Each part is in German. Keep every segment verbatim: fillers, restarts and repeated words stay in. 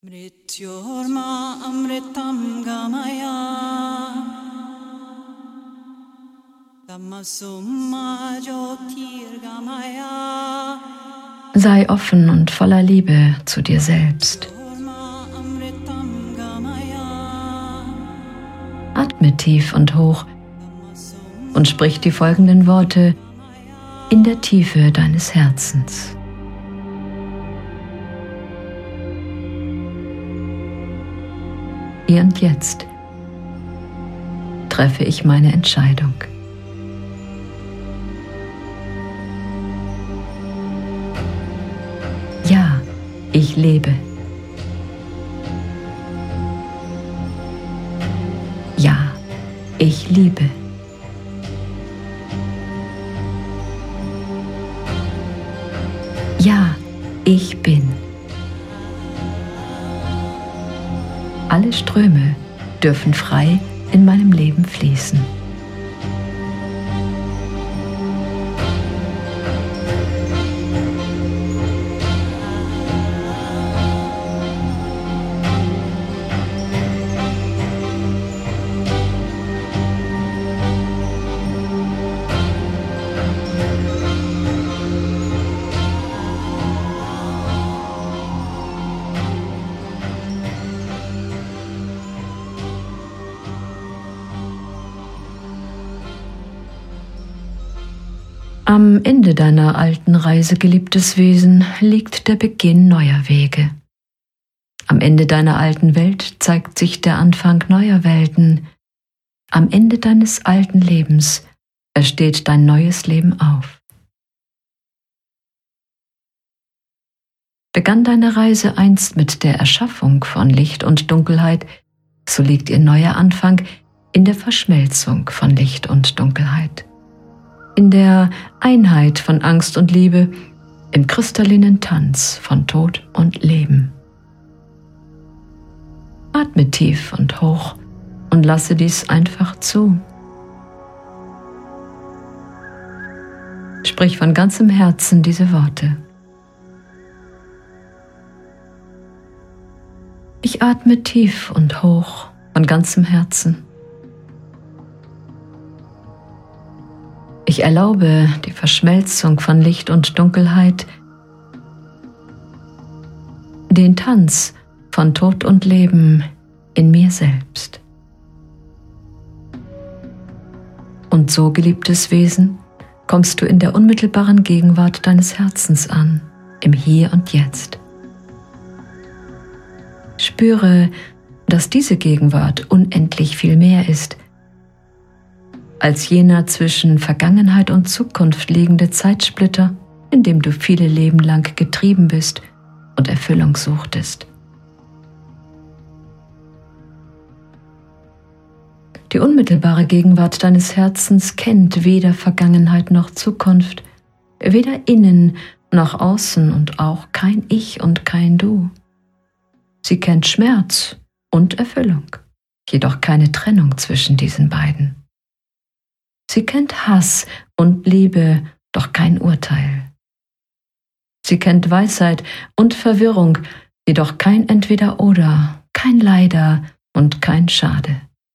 Mrityorma amritam gamaya Tamasumma jyotir gamaya. Sei offen und voller Liebe zu dir selbst. Atme tief und hoch und sprich die folgenden Worte in der Tiefe deines Herzens. Hier und jetzt treffe ich meine Entscheidung. Ja, ich lebe. Ja, ich liebe. Ja, ich bin. Alle Ströme dürfen frei in meinem Leben fließen. Am Ende deiner alten Reise, geliebtes Wesen, liegt der Beginn neuer Wege. Am Ende deiner alten Welt zeigt sich der Anfang neuer Welten. Am Ende deines alten Lebens ersteht dein neues Leben auf. Begann deine Reise einst mit der Erschaffung von Licht und Dunkelheit, so liegt ihr neuer Anfang in der Verschmelzung von Licht und Dunkelheit. In der Einheit von Angst und Liebe, im kristallinen Tanz von Tod und Leben. Atme tief und hoch und lasse dies einfach zu. Sprich von ganzem Herzen diese Worte. Ich atme tief und hoch von ganzem Herzen. Ich erlaube die Verschmelzung von Licht und Dunkelheit, den Tanz von Tod und Leben in mir selbst. Und so, geliebtes Wesen, kommst du in der unmittelbaren Gegenwart deines Herzens an, im Hier und Jetzt. Spüre, dass diese Gegenwart unendlich viel mehr ist, als jener zwischen Vergangenheit und Zukunft liegende Zeitsplitter, in dem du viele Leben lang getrieben bist und Erfüllung suchtest. Die unmittelbare Gegenwart deines Herzens kennt weder Vergangenheit noch Zukunft, weder innen noch außen und auch kein Ich und kein Du. Sie kennt Schmerz und Erfüllung, jedoch keine Trennung zwischen diesen beiden. Sie kennt Hass und Liebe, doch kein Urteil. Sie kennt Weisheit und Verwirrung, jedoch kein Entweder-Oder, kein Leider und kein Schade.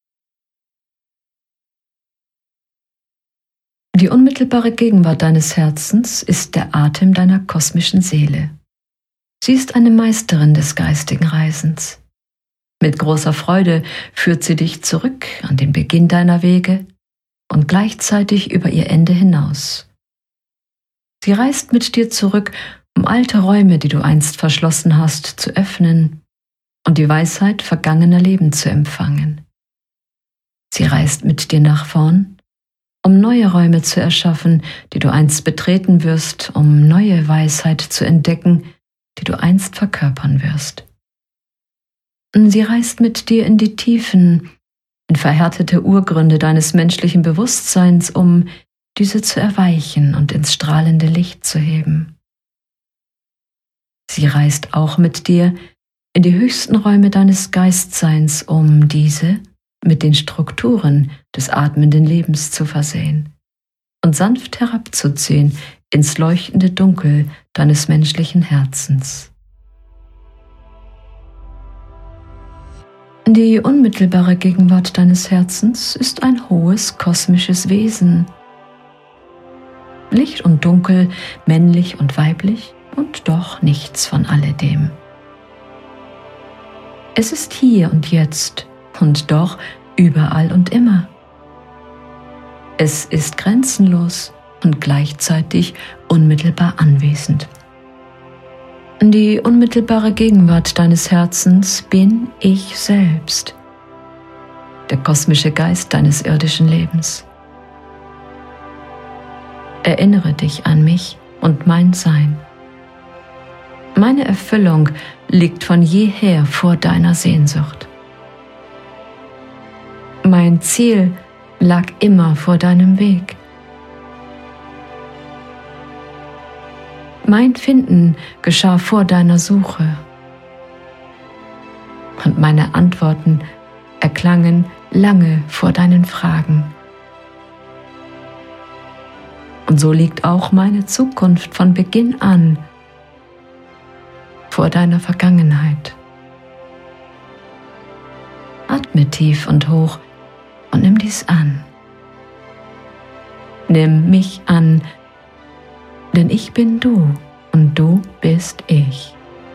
Die unmittelbare Gegenwart deines Herzens ist der Atem deiner kosmischen Seele. Sie ist eine Meisterin des geistigen Reisens. Mit großer Freude führt sie dich zurück an den Beginn deiner Wege und gleichzeitig über ihr Ende hinaus. Sie reist mit dir zurück, um alte Räume, die du einst verschlossen hast, zu öffnen und die Weisheit vergangener Leben zu empfangen. Sie reist mit dir nach vorn, um neue Räume zu erschaffen, die du einst betreten wirst, um neue Weisheit zu entdecken, die du einst verkörpern wirst. Sie reist mit dir in die Tiefen, in verhärtete Urgründe deines menschlichen Bewusstseins, um diese zu erweichen und ins strahlende Licht zu heben. Sie reist auch mit dir in die höchsten Räume deines Geistseins, um diese mit den Strukturen des atmenden Lebens zu versehen und sanft herabzuziehen ins leuchtende Dunkel deines menschlichen Herzens. Die unmittelbare Gegenwart deines Herzens ist ein hohes kosmisches Wesen. Licht und Dunkel, männlich und weiblich und doch nichts von alledem. Es ist hier und jetzt und doch überall und immer. Es ist grenzenlos und gleichzeitig unmittelbar anwesend. Die unmittelbare Gegenwart deines Herzens bin ich selbst, der kosmische Geist deines irdischen Lebens. Erinnere dich an mich und mein Sein. Meine Erfüllung liegt von jeher vor deiner Sehnsucht. Mein Ziel lag immer vor deinem Weg. Mein Finden geschah vor deiner Suche. Und meine Antworten erklangen lange vor deinen Fragen. Und so liegt auch meine Zukunft von Beginn an vor deiner Vergangenheit. Atme tief und hoch und nimm dies an. Nimm mich an, denn ich bin du und du bist ich.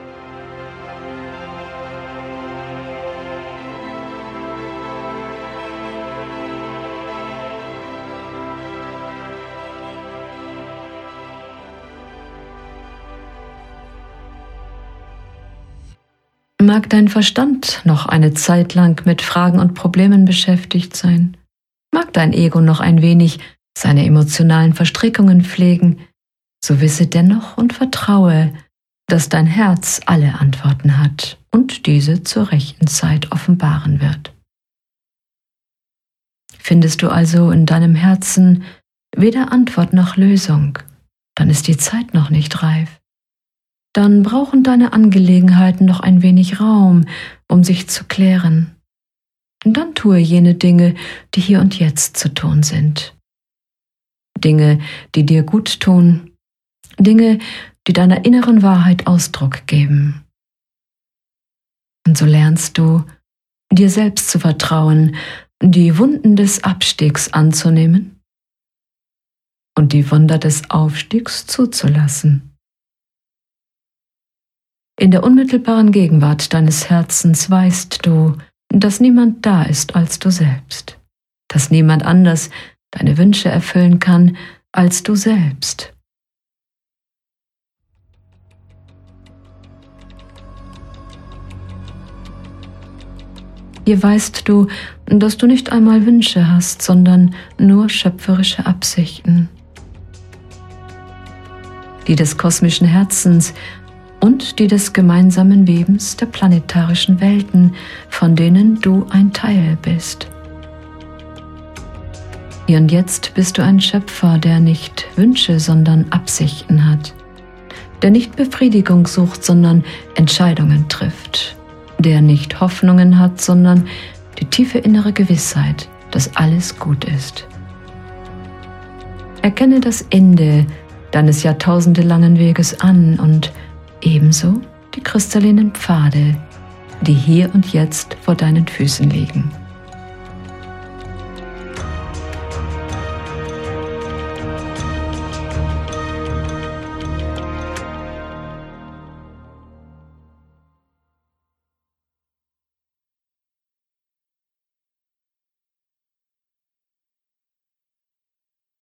Mag dein Verstand noch eine Zeit lang mit Fragen und Problemen beschäftigt sein, mag dein Ego noch ein wenig seine emotionalen Verstrickungen pflegen, so wisse dennoch und vertraue, dass dein Herz alle Antworten hat und diese zur rechten Zeit offenbaren wird. Findest du also in deinem Herzen weder Antwort noch Lösung, dann ist die Zeit noch nicht reif. Dann brauchen deine Angelegenheiten noch ein wenig Raum, um sich zu klären. Und dann tue jene Dinge, die hier und jetzt zu tun sind. Dinge, die dir gut tun, Dinge, die deiner inneren Wahrheit Ausdruck geben. Und so lernst du, dir selbst zu vertrauen, die Wunden des Abstiegs anzunehmen und die Wunder des Aufstiegs zuzulassen. In der unmittelbaren Gegenwart deines Herzens weißt du, dass niemand da ist als du selbst, dass niemand anders deine Wünsche erfüllen kann als du selbst. Hier weißt du, dass du nicht einmal Wünsche hast, sondern nur schöpferische Absichten, die des kosmischen Herzens und die des gemeinsamen Webens der planetarischen Welten, von denen du ein Teil bist. Hier und jetzt bist du ein Schöpfer, der nicht Wünsche, sondern Absichten hat, der nicht Befriedigung sucht, sondern Entscheidungen trifft, der nicht Hoffnungen hat, sondern die tiefe innere Gewissheit, dass alles gut ist. Erkenne das Ende deines jahrtausendelangen Weges an und ebenso die kristallinen Pfade, die hier und jetzt vor deinen Füßen liegen.